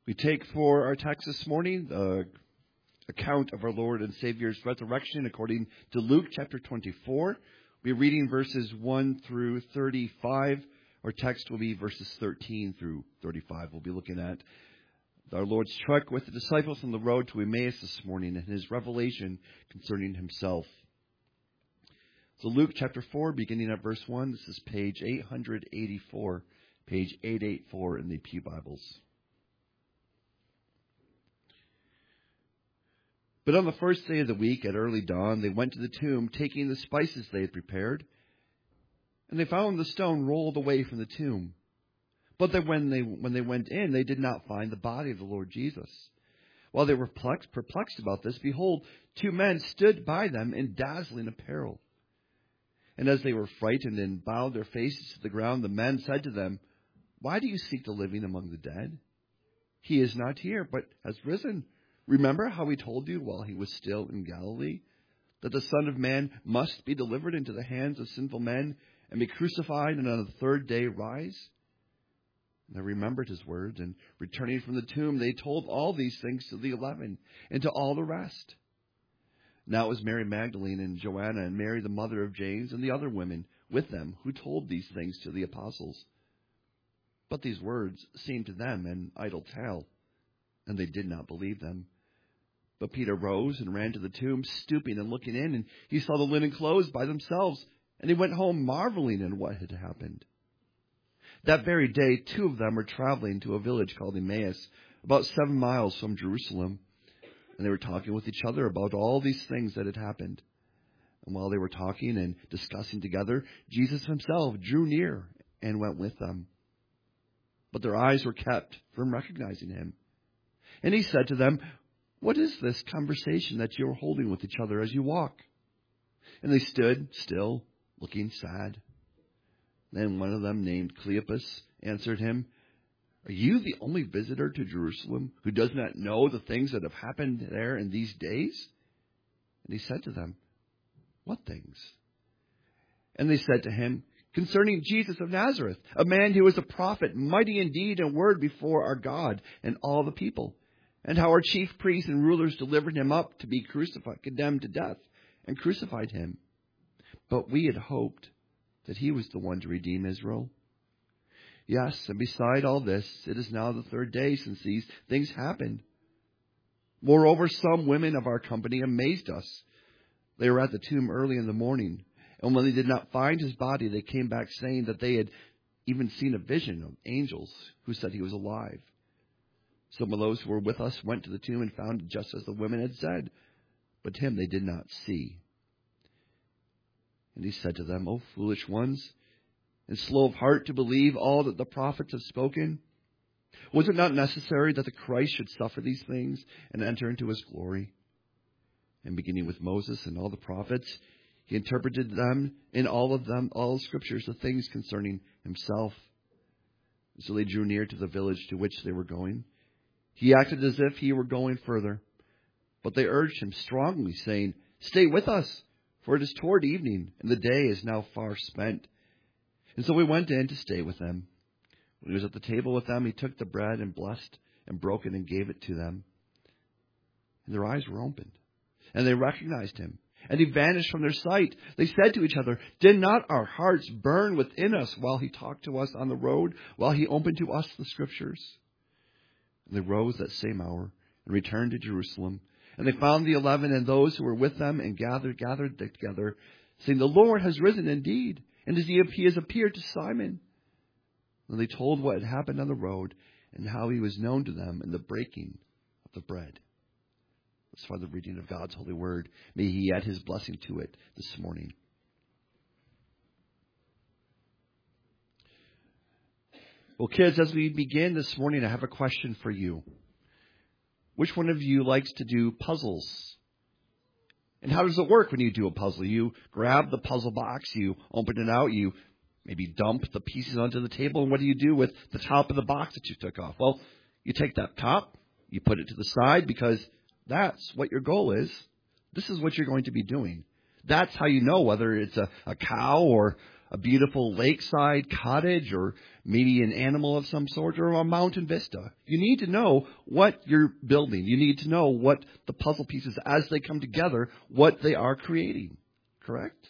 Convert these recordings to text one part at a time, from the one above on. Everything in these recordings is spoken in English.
We take for our text this morning the account of our Lord and Savior's resurrection according to Luke chapter 24. We're reading verses 1 through 35. Our text will be verses 13 through 35. We'll be looking at our Lord's trek with the disciples on the road to Emmaus this morning and his revelation concerning himself. So Luke chapter 4, beginning at verse 1. This is page 884, page 884 in the Pew Bibles. But on the first day of the week, at early dawn, they went to the tomb, taking the spices they had prepared. And they found the stone rolled away from the tomb. But when they went in, they did not find the body of the Lord Jesus. While they were perplexed about this, behold, two men stood by them in dazzling apparel. And as they were frightened and bowed their faces to the ground, the men said to them, "Why do you seek the living among the dead? He is not here, but has risen. Remember how he told you while he was still in Galilee, that the Son of Man must be delivered into the hands of sinful men and be crucified and on the third day rise?" And they remembered his words, and returning from the tomb, they told all these things to the 11 and to all the rest. Now it was Mary Magdalene and Joanna and Mary the mother of James and the other women with them who told these things to the apostles. But these words seemed to them an idle tale, and they did not believe them. But Peter rose and ran to the tomb, stooping and looking in, and he saw the linen clothes by themselves, and he went home marveling at what had happened. That very day, two of them were traveling to a village called Emmaus, about 7 miles from Jerusalem, and they were talking with each other about all these things that had happened. And while they were talking and discussing together, Jesus himself drew near and went with them. But their eyes were kept from recognizing him. And he said to them, "What is this conversation that you are holding with each other as you walk?" And they stood still, looking sad. Then one of them, named Cleopas, answered him, "Are you the only visitor to Jerusalem who does not know the things that have happened there in these days?" And he said to them, "What things?" And they said to him, "Concerning Jesus of Nazareth, a man who was a prophet, mighty in deed and word before our God and all the people, and how our chief priests and rulers delivered him up to be crucified, condemned to death, and crucified him. But we had hoped that he was the one to redeem Israel. Yes, and beside all this, it is now the third day since these things happened. Moreover, some women of our company amazed us. They were at the tomb early in the morning, and when they did not find his body, they came back saying that they had even seen a vision of angels who said he was alive. Some of those who were with us went to the tomb and found it just as the women had said, but him they did not see." And he said to them, "O foolish ones, and slow of heart to believe all that the prophets have spoken. Was it not necessary that the Christ should suffer these things and enter into his glory?" And beginning with Moses and all the prophets, he interpreted them in all the scriptures, the things concerning himself. And so they drew near to the village to which they were going. He acted as if he were going further, but they urged him strongly, saying, "Stay with us, for it is toward evening, and the day is now far spent." And so we went in to stay with them. When he was at the table with them, he took the bread and blessed and broke it and gave it to them. And their eyes were opened, and they recognized him, and he vanished from their sight. They said to each other, "Did not our hearts burn within us while he talked to us on the road, while he opened to us the scriptures?" And they rose that same hour and returned to Jerusalem. And they found the 11 and those who were with them and gathered together, saying, "The Lord has risen indeed, and he has appeared to Simon." And they told what had happened on the road and how he was known to them in the breaking of the bread. That's for the reading of God's holy word. May he add his blessing to it this morning. Well, kids, as we begin this morning, I have a question for you. Which one of you likes to do puzzles? And how does it work when you do a puzzle? You grab the puzzle box, you open it out, you maybe dump the pieces onto the table, and what do you do with the top of the box that you took off? Well, you take that top, you put it to the side, because that's what your goal is. This is what you're going to be doing. That's how you know whether it's a cow or a beautiful lakeside cottage, or maybe an animal of some sort, or a mountain vista. You need to know what you're building. You need to know what the puzzle pieces, as they come together, what they are creating. Correct?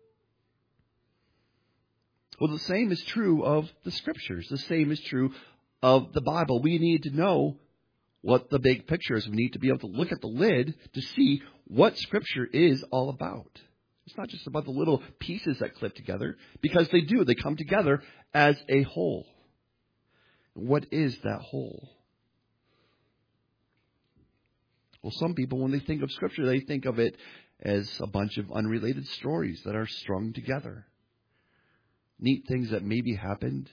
Well, the same is true of the Scriptures. The same is true of the Bible. We need to know what the big picture is. We need to be able to look at the lid to see what Scripture is all about. It's not just about the little pieces that clip together, because they do. They come together as a whole. What is that whole? Well, some people, when they think of Scripture, they think of it as a bunch of unrelated stories that are strung together. Neat things that maybe happened.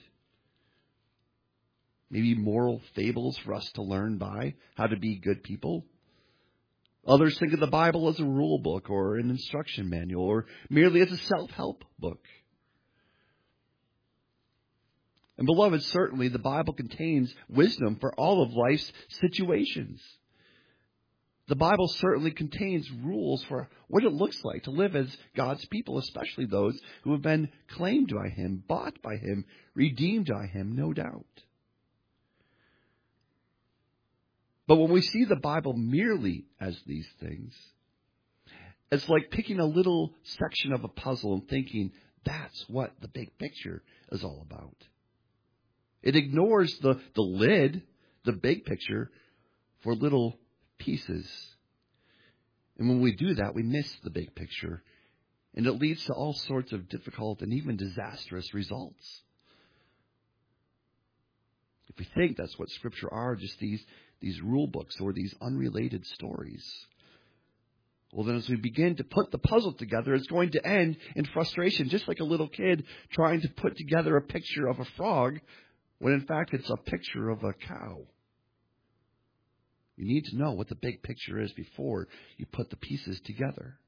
Maybe moral fables for us to learn by, how to be good people. Others think of the Bible as a rule book or an instruction manual or merely as a self-help book. And beloved, certainly the Bible contains wisdom for all of life's situations. The Bible certainly contains rules for what it looks like to live as God's people, especially those who have been claimed by Him, bought by Him, redeemed by Him, no doubt. But when we see the Bible merely as these things, it's like picking a little section of a puzzle and thinking that's what the big picture is all about. It ignores the lid, the big picture, for little pieces. And when we do that, we miss the big picture. And it leads to all sorts of difficult and even disastrous results. If we think that's what Scripture are, just these rule books or these unrelated stories, well, then as we begin to put the puzzle together, it's going to end in frustration, just like a little kid trying to put together a picture of a frog when in fact it's a picture of a cow. You need to know what the big picture is before you put the pieces together.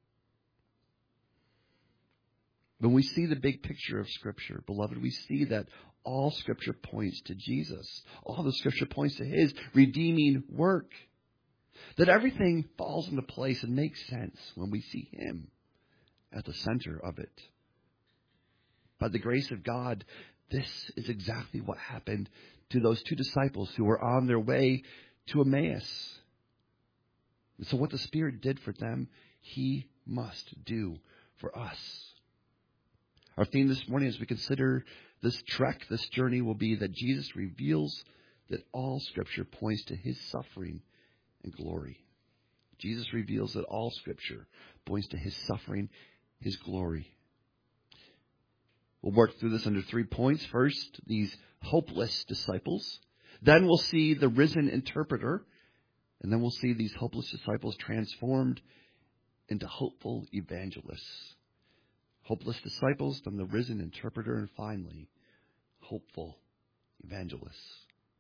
When we see the big picture of Scripture, beloved, we see that all Scripture points to Jesus. All the Scripture points to His redeeming work. That everything falls into place and makes sense when we see Him at the center of it. By the grace of God, this is exactly what happened to those two disciples who were on their way to Emmaus. And so what the Spirit did for them, He must do for us. Our theme this morning as we consider this trek, this journey, will be that Jesus reveals that all Scripture points to His suffering and glory. Jesus reveals that all Scripture points to His suffering, His glory. We'll work through this under 3 points. First, these hopeless disciples. Then we'll see the risen interpreter. And then we'll see these hopeless disciples transformed into hopeful evangelists. Hopeless disciples, then the risen interpreter, and finally, hopeful evangelists.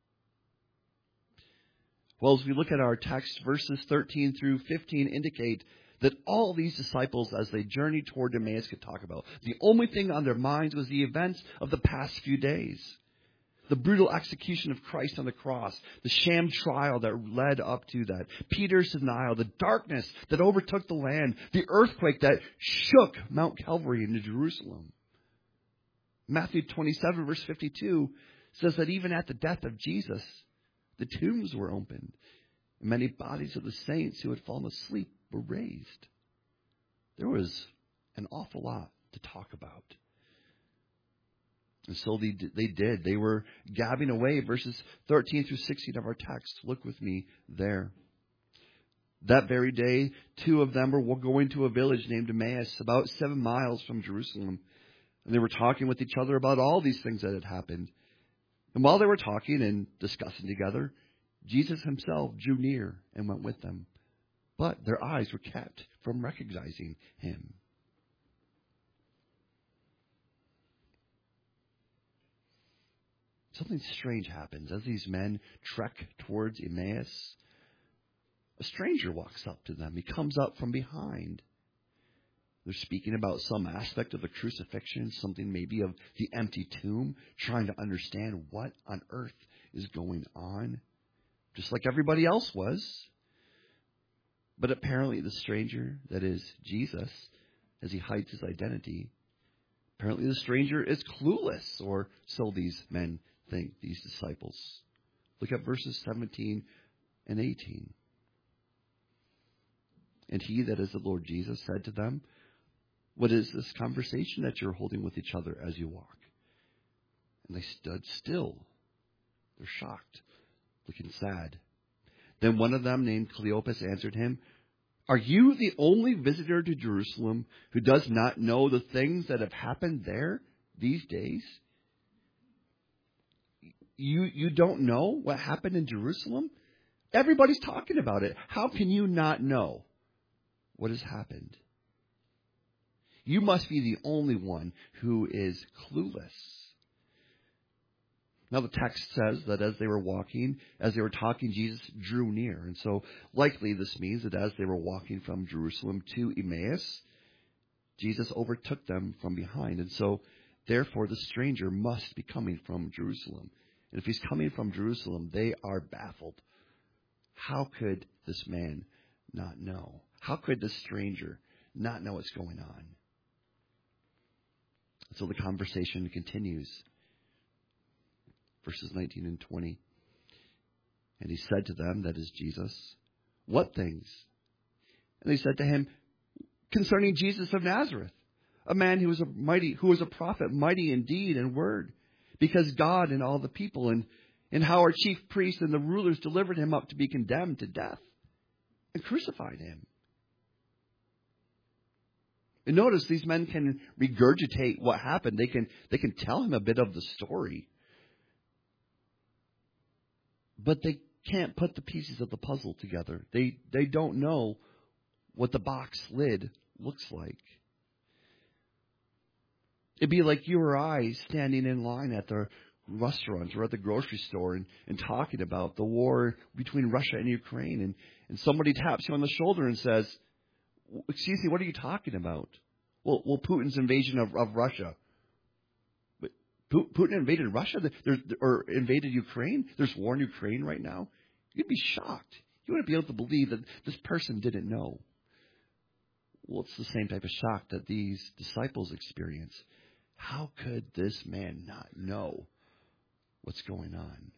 Well, as we look at our text, verses 13 through 15 indicate that all these disciples, as they journeyed toward Emmaus, could talk about. The only thing on their minds was the events of the past few days. The brutal execution of Christ on the cross, the sham trial that led up to that, Peter's denial, the darkness that overtook the land, the earthquake that shook Mount Calvary into Jerusalem. Matthew 27, verse 52 says that even at the death of Jesus, the tombs were opened, and many bodies of the saints who had fallen asleep were raised. There was an awful lot to talk about. And so they did. They were gabbing away. Verses 13 through 16 of our text. Look with me there. That very day, 2 of them were going to a village named Emmaus, about 7 miles from Jerusalem. And they were talking with each other about all these things that had happened. And while they were talking and discussing together, Jesus Himself drew near and went with them. But their eyes were kept from recognizing Him. Something strange happens as these men trek towards Emmaus. A stranger walks up to them. He comes up from behind. They're speaking about some aspect of the crucifixion, something maybe of the empty tomb, trying to understand what on earth is going on, just like everybody else was. But apparently the stranger, that is Jesus, as he hides his identity, Apparently the stranger is clueless, or so these men think, these disciples. Look at verses 17 and 18. And he, that is the Lord Jesus, said to them, what is this conversation that you're holding with each other as you walk? And they stood still. They're shocked, looking sad. Then one of them, named Cleopas, answered him, are you the only visitor to Jerusalem who does not know the things that have happened there these days? You don't know what happened in Jerusalem? Everybody's talking about it. How can you not know what has happened? You must be the only one who is clueless. Now the text says that as they were talking, Jesus drew near. And so likely this means that as they were walking from Jerusalem to Emmaus, Jesus overtook them from behind. And so therefore the stranger must be coming from Jerusalem. And if he's coming from Jerusalem, they are baffled. How could this man not know? How could this stranger not know what's going on? So the conversation continues. Verses 19 and 20. And he said to them, that is Jesus, what things? And they said to him, concerning Jesus of Nazareth, a man who was a prophet, mighty in deed and word, because God and all the people, and how our chief priests and the rulers delivered him up to be condemned to death and crucified him. And notice these men can regurgitate what happened. They can tell him a bit of the story. But they can't put the pieces of the puzzle together. They don't know what the box lid looks like. It'd be like you or I standing in line at the restaurant or at the grocery store and talking about the war between Russia and Ukraine. And somebody taps you on the shoulder and says, excuse me, what are you talking about? Well, Putin's invasion of Russia. But Putin invaded Russia or invaded Ukraine? There's war in Ukraine right now? You'd be shocked. You wouldn't be able to believe that this person didn't know. Well, it's the same type of shock that these disciples experience. How could this man not know what's going on?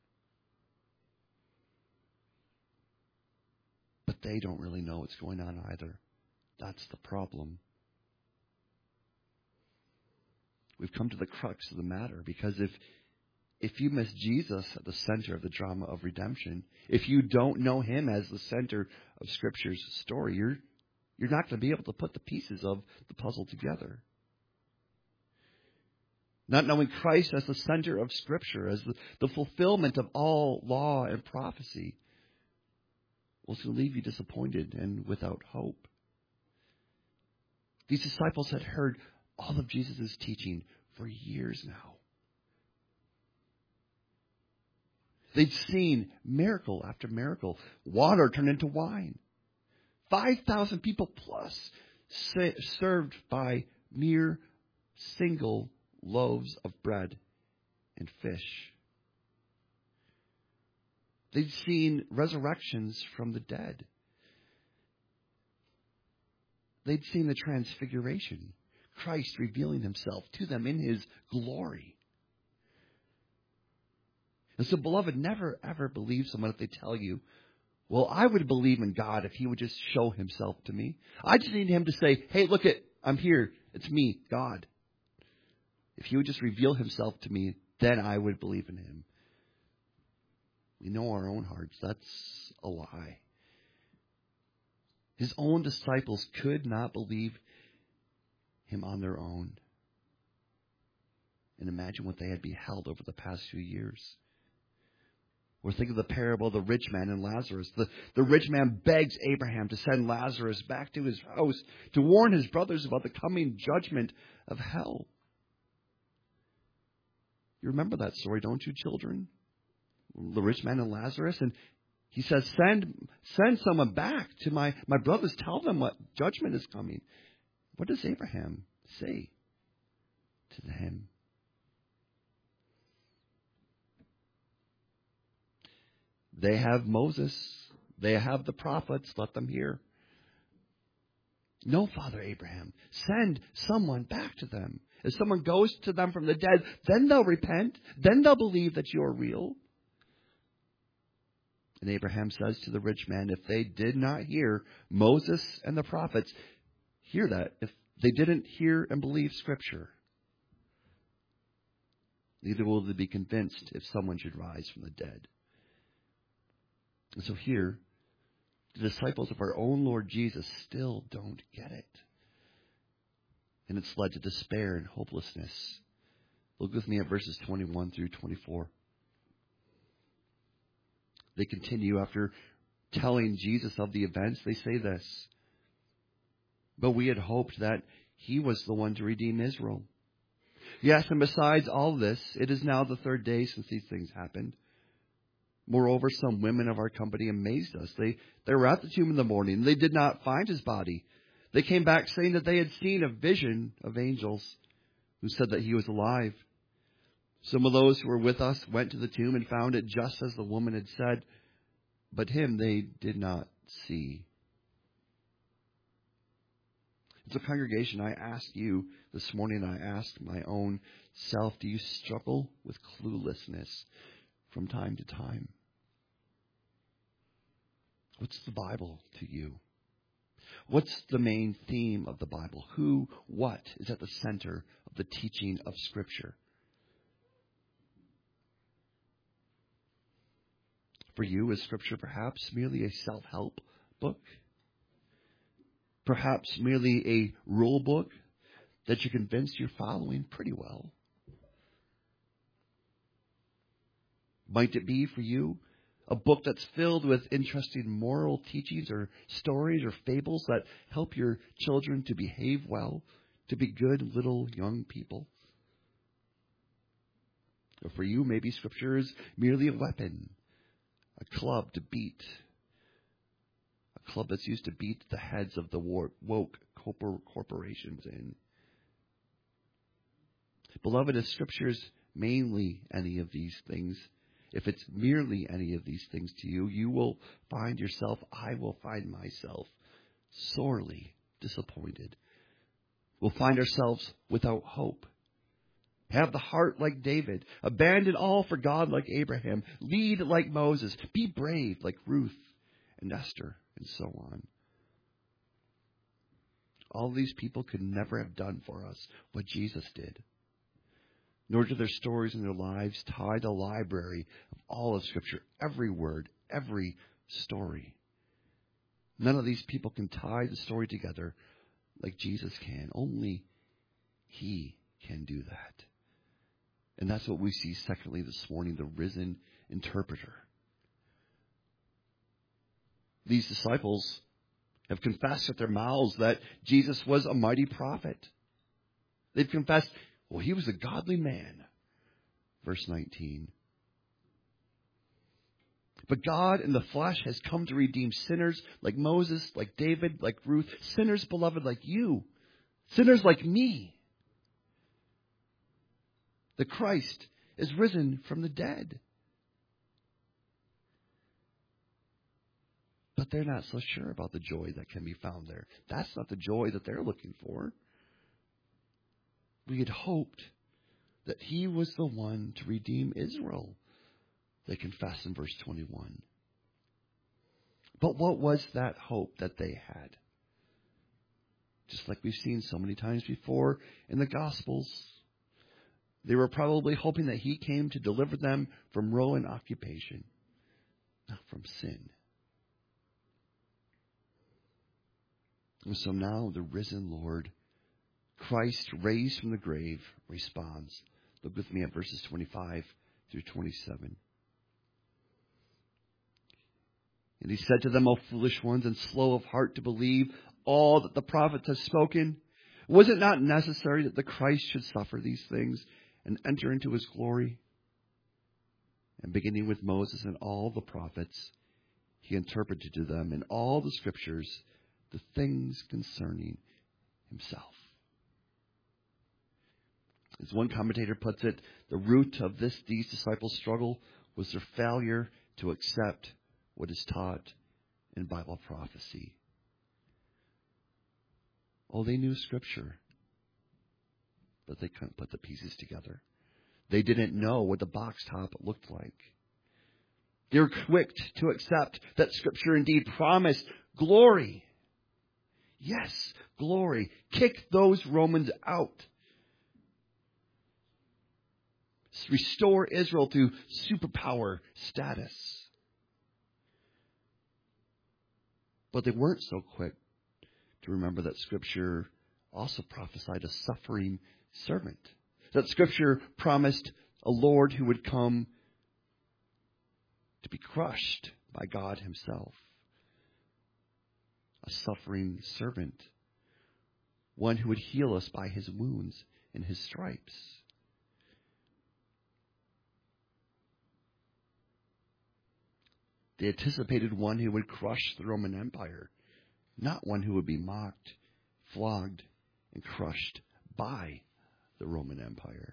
But they don't really know what's going on either. That's the problem. We've come to the crux of the matter, because if you miss Jesus at the center of the drama of redemption, if you don't know him as the center of Scripture's story, you're not going to be able to put the pieces of the puzzle together. Not knowing Christ as the center of Scripture, as the fulfillment of all law and prophecy, will to leave you disappointed and without hope. These disciples had heard all of Jesus' teaching for years now. They'd seen miracle after miracle. Water turned into wine. 5,000 people plus served by mere single loaves of bread and fish. They'd seen resurrections from the dead. They'd seen the transfiguration, Christ revealing himself to them in his glory. And so, beloved, never ever believe someone if they tell you, well, I would believe in God if he would just show himself to me. I just need him to say, hey, look I'm here. It's me, God. If he would just reveal himself to me, then I would believe in him. We know our own hearts. That's a lie. His own disciples could not believe him on their own. And imagine what they had beheld over the past few years. Or think of the parable of the rich man and Lazarus. The rich man begs Abraham to send Lazarus back to his house to warn his brothers about the coming judgment of hell. You remember that story, don't you, children? The rich man and Lazarus. And he says, send someone back to my brothers. Tell them what judgment is coming. What does Abraham say to him? They have Moses. They have the prophets. Let them hear. No, Father Abraham. Send someone back to them. If someone goes to them from the dead, then they'll repent. Then they'll believe that you are real. And Abraham says to the rich man, if they did not hear Moses and the prophets, hear that. If they didn't hear and believe Scripture, neither will they be convinced if someone should rise from the dead. And so here, the disciples of our own Lord Jesus still don't get it. And it's led to despair and hopelessness. Look with me at verses 21 through 24. They continue after telling Jesus of the events. They say this, but we had hoped that he was the one to redeem Israel. Yes, and besides all this, it is now the third day since these things happened. Moreover, some women of our company amazed us. They were at the tomb in the morning. They did not find his body. They came back saying that they had seen a vision of angels who said that he was alive. Some of those who were with us went to the tomb and found it just as the woman had said, but him they did not see. As a congregation, I ask you this morning, I ask my own self, do you struggle with cluelessness from time to time? What's the Bible to you? What's the main theme of the Bible? Who, what is at the center of the teaching of Scripture? For you, is Scripture perhaps merely a self-help book? Perhaps merely a rule book that you're convinced you're following pretty well? Might it be for you a book that's filled with interesting moral teachings or stories or fables that help your children to behave well, to be good little young people? Or for you, maybe Scripture is merely a weapon, a club to beat, a club that's used to beat the heads of the woke corporations in. Beloved, if Scripture is mainly any of these things, if it's merely any of these things to you, you will find yourself, I will find myself, sorely disappointed. We'll find ourselves without hope. Have the heart like David. Abandon all for God like Abraham. Lead like Moses. Be brave like Ruth and Esther and so on. All these people could never have done for us what Jesus did. Nor do their stories and their lives tie the library of all of Scripture, every word, every story. None of these people can tie the story together like Jesus can. Only He can do that. And that's what we see secondly this morning, the risen interpreter. These disciples have confessed with their mouths that Jesus was a mighty prophet. They've confessed, well, he was a godly man. Verse 19. But God in the flesh has come to redeem sinners like Moses, like David, like Ruth, sinners, beloved, like you, sinners like me. The Christ is risen from the dead. But they're not so sure about the joy that can be found there. That's not the joy that they're looking for. We had hoped that he was the one to redeem Israel, they confess in verse 21. But what was that hope that they had? Just like we've seen so many times before in the Gospels, they were probably hoping that he came to deliver them from Roman occupation, not from sin. And so now the risen Lord, Christ raised from the grave, responds. Look with me at verses 25 through 27. And he said to them, O foolish ones and slow of heart to believe all that the prophets have spoken. Was it not necessary that the Christ should suffer these things and enter into his glory? And beginning with Moses and all the prophets, he interpreted to them in all the Scriptures the things concerning himself. As one commentator puts it, the root of these disciples' struggle was their failure to accept what is taught in Bible prophecy. Oh, they knew Scripture. but they couldn't put the pieces together. They didn't know what the box top looked like. They were quick to accept that Scripture indeed promised glory. Yes, glory. Kick those Romans out. Restore Israel to superpower status. But they weren't so quick to remember that Scripture also prophesied a suffering servant. That Scripture promised a Lord who would come to be crushed by God Himself. A suffering servant. One who would heal us by His wounds and His stripes. They anticipated one who would crush the Roman Empire, not one who would be mocked, flogged, and crushed by the Roman Empire.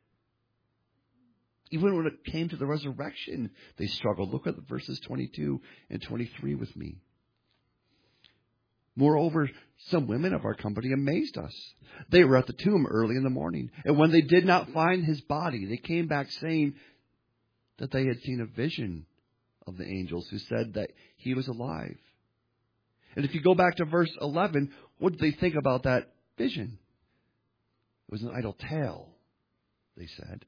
Even when it came to the resurrection, they struggled. Look at verses 22 and 23 with me. Moreover, some women of our company amazed us. They were at the tomb early in the morning, and when they did not find his body, they came back saying that they had seen a vision of the angels who said that he was alive. And if you go back to verse 11, what did they think about that vision? It was an idle tale, they said.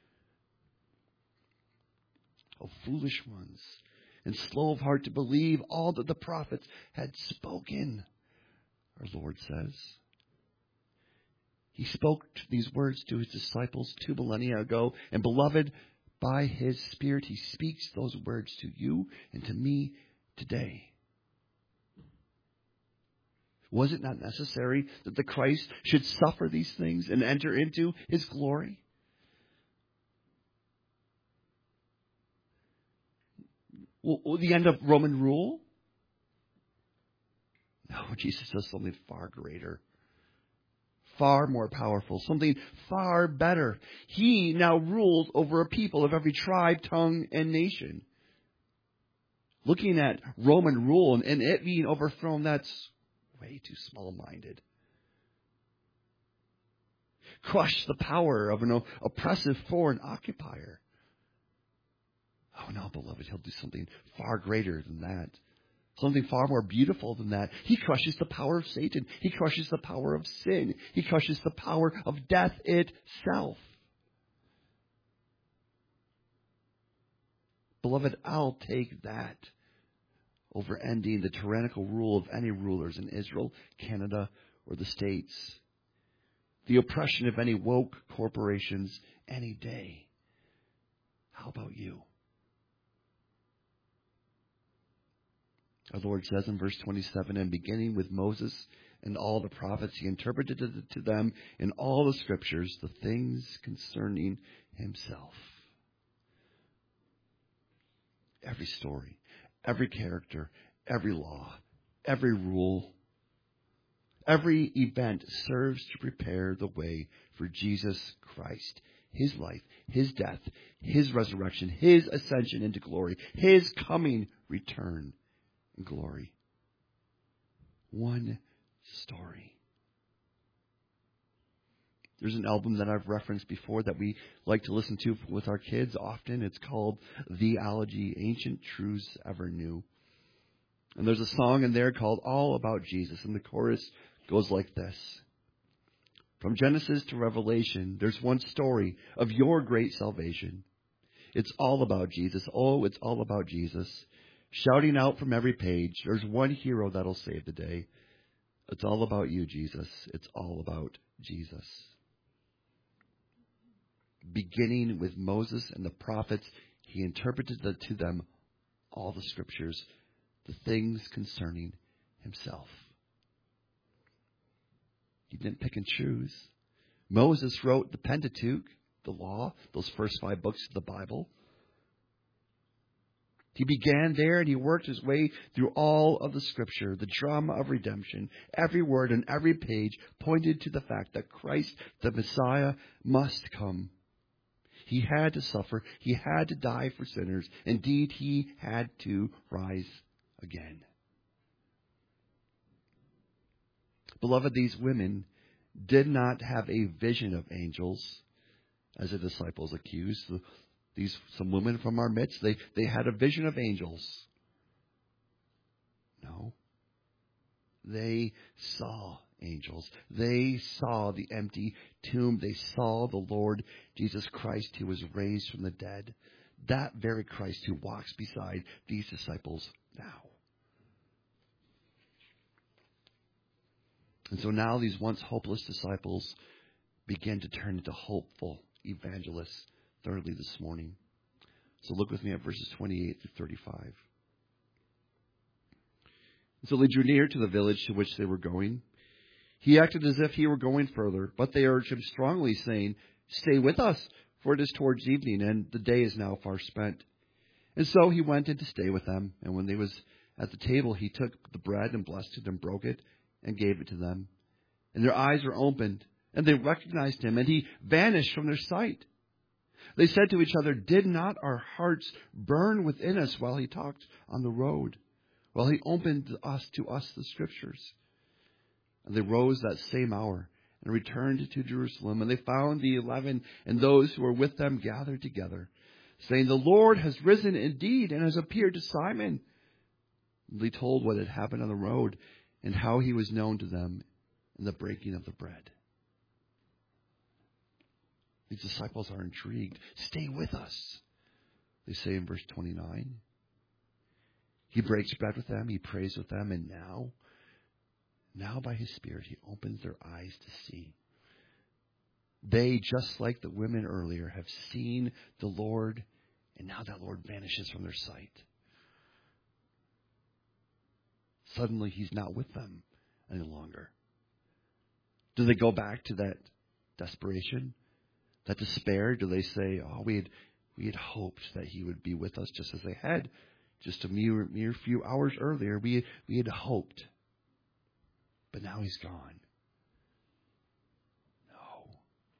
Oh, foolish ones, and slow of heart to believe all that the prophets had spoken, our Lord says. He spoke these words to his disciples 2 millennia ago, and beloved, by his Spirit, he speaks those words to you and to me today. Was it not necessary that the Christ should suffer these things and enter into his glory? Will the end of Roman rule? No, Jesus does something far greater. Far more powerful, something far better. He now rules over a people of every tribe, tongue, and nation. Looking at Roman rule and it being overthrown, that's way too small-minded. Crush the power of an oppressive foreign occupier. Oh no, beloved, he'll do something far greater than that. Something far more beautiful than that. He crushes the power of Satan. He crushes the power of sin. He crushes the power of death itself. Beloved, I'll take that over ending the tyrannical rule of any rulers in Israel, Canada, or the States. The oppression of any woke corporations any day. How about you? Our Lord says in verse 27, and beginning with Moses and all the prophets, he interpreted to them in all the scriptures the things concerning himself. Every story, every character, every law, every rule, every event serves to prepare the way for Jesus Christ. His life, his death, his resurrection, his ascension into glory, his coming return in glory. One story. There's an album that I've referenced before that we like to listen to with our kids often. It's called Theology, Ancient Truths Ever New. And there's a song in there called All About Jesus. And the chorus goes like this. From Genesis to Revelation, there's one story of your great salvation. It's all about Jesus. Oh, it's all about Jesus. Shouting out from every page, there's one hero that'll save the day. It's all about you, Jesus. It's all about Jesus. Beginning with Moses and the prophets, he interpreted to them all the scriptures, the things concerning himself. He didn't pick and choose. Moses wrote the Pentateuch, the law, those first 5 books of the Bible. He began there and he worked his way through all of the scripture, the drama of redemption. Every word and every page pointed to the fact that Christ, the Messiah, must come. He had to suffer. He had to die for sinners. Indeed, he had to rise again. Beloved, these women did not have a vision of angels, as the disciples accused. Some women from our midst, they had a vision of angels. No. They saw angels. They saw the empty tomb. They saw the Lord Jesus Christ who was raised from the dead. That very Christ who walks beside these disciples now. And so now these once hopeless disciples begin to turn into hopeful evangelists, thirdly, this morning. So look with me at verses 28 through 35. So they drew near to the village to which they were going. He acted as if he were going further, but they urged him strongly, saying, "Stay with us, for it is towards evening, and the day is now far spent." And so he went in to stay with them. And when they was at the table, he took the bread and blessed it and broke it and gave it to them. And their eyes were opened, and they recognized him, and he vanished from their sight. They said to each other, "Did not our hearts burn within us while he talked on the road, while he opened to us the Scriptures?" And they rose that same hour and returned to Jerusalem. And they found the 11 and those who were with them gathered together, saying, "The Lord has risen indeed and has appeared to Simon." And they told what had happened on the road and how he was known to them in the breaking of the bread. These disciples are intrigued. "Stay with us," they say in verse 29. He breaks bread with them. He prays with them. And now by his Spirit, he opens their eyes to see. They, just like the women earlier, have seen the Lord, and now that Lord vanishes from their sight. Suddenly, he's not with them any longer. Do they go back to that desperation, that despair? Do they say, "Oh, we had hoped that he would be with us," just as they had just a mere few hours earlier? We had hoped. But now he's gone. No.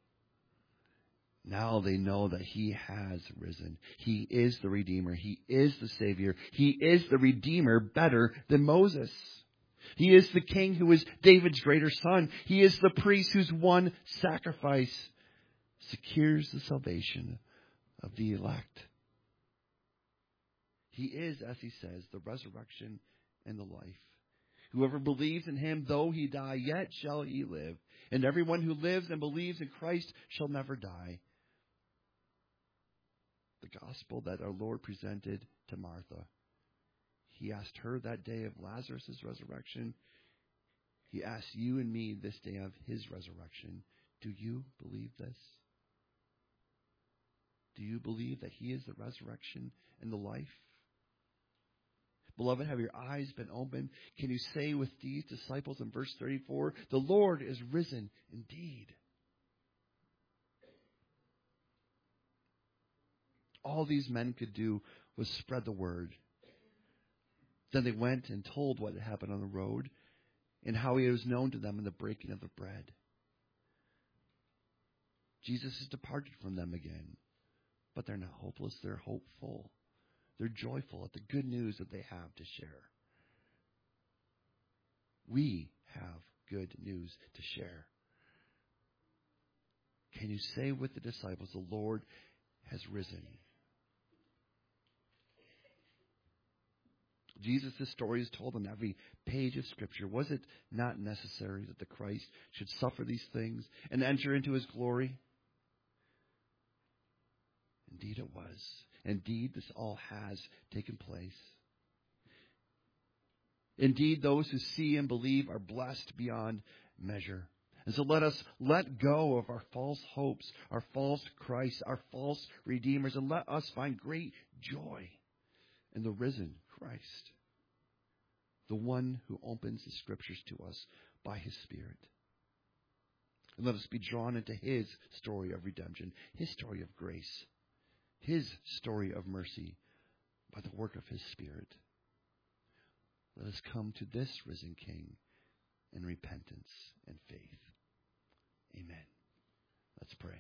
Now they know that he has risen. He is the Redeemer. He is the Savior. He is the Redeemer better than Moses. He is the King who is David's greater son. He is the priest whose one sacrifice secures the salvation of the elect. He is, as he says, the resurrection and the life. Whoever believes in him, though he die, yet shall he live. And everyone who lives and believes in Christ shall never die. The gospel that our Lord presented to Martha. He asked her that day of Lazarus' resurrection. He asked you and me this day of his resurrection. Do you believe this? Do you believe that he is the resurrection and the life? Beloved, have your eyes been opened? Can you say with these disciples in verse 34, "The Lord is risen indeed"? All these men could do was spread the word. Then they went and told what had happened on the road and how he was known to them in the breaking of the bread. Jesus has departed from them again, but they're not hopeless. They're hopeful. They're joyful at the good news that they have to share. We have good news to share. Can you say with the disciples, "The Lord has risen"? Jesus' story is told on every page of Scripture. Was it not necessary that the Christ should suffer these things and enter into his glory? Indeed it was. Indeed, this all has taken place. Indeed, those who see and believe are blessed beyond measure. And so let us let go of our false hopes, our false Christ, our false redeemers, and let us find great joy in the risen Christ, the one who opens the Scriptures to us by his Spirit. And let us be drawn into his story of redemption, his story of grace, his story of mercy by the work of his Spirit. Let us come to this risen King in repentance and faith. Amen. Let's pray.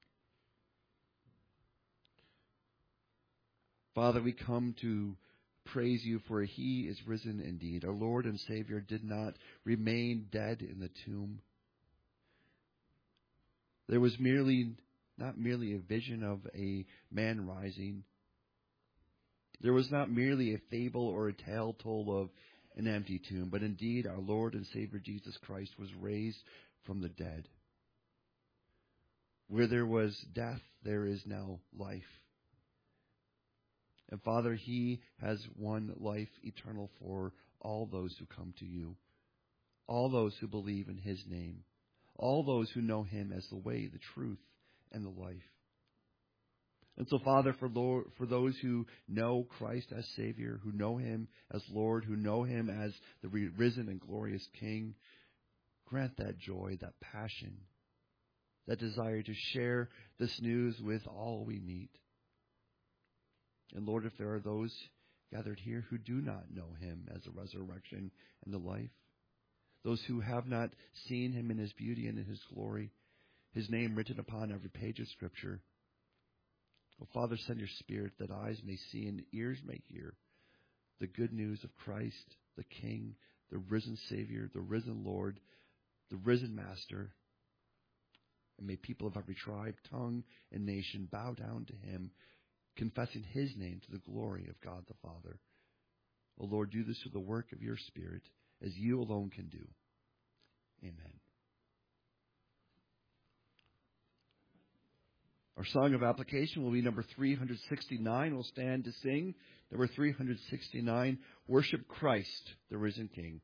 Father, we come to praise you, for he is risen indeed. Our Lord and Savior did not remain dead in the tomb. There was not merely a vision of a man rising. There was not merely a fable or a tale told of an empty tomb, but indeed our Lord and Savior Jesus Christ was raised from the dead. Where there was death, there is now life. And Father, he has won life eternal for all those who come to you, all those who believe in his name, all those who know him as the way, the truth, and the life. And so, Father, for those who know Christ as Savior, who know him as Lord, who know him as the risen and glorious King, grant that joy, that passion, that desire to share this news with all we meet. And Lord, if there are those gathered here who do not know him as the resurrection and the life, those who have not seen him in his beauty and in his glory, his name written upon every page of Scripture, oh, Father, send your Spirit that eyes may see and ears may hear the good news of Christ, the King, the risen Savior, the risen Lord, the risen Master. And may people of every tribe, tongue, and nation bow down to him, confessing his name to the glory of God the Father. O Lord, do this through the work of your Spirit, as you alone can do. Amen. Our song of application will be number 369. We'll stand to sing. Number 369, Worship Christ, the Risen King.